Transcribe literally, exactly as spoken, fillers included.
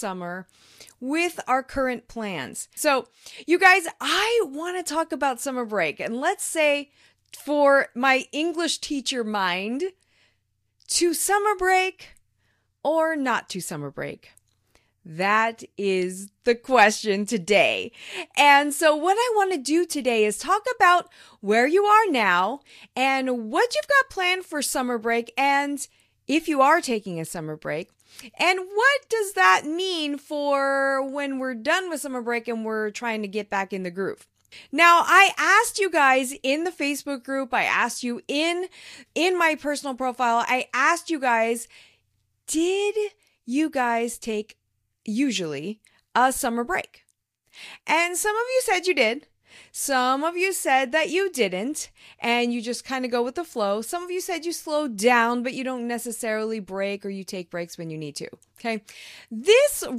summer with our current plans. So, you guys, I want to talk about summer break. And let's say for my English teacher mind, to summer break or not to summer break? That is the question today. And so what I want to do today is talk about where you are now and what you've got planned for summer break, and if you are taking a summer break. And what does that mean for when we're done with summer break and we're trying to get back in the groove? Now, I asked you guys in the Facebook group, I asked you in, in my personal profile, I asked you guys, did you guys take usually a summer break? And some of you said you did. Some of you said that you didn't, and you just kind of go with the flow. Some of you said you slow down, but you don't necessarily break, or you take breaks when you need to. Okay. This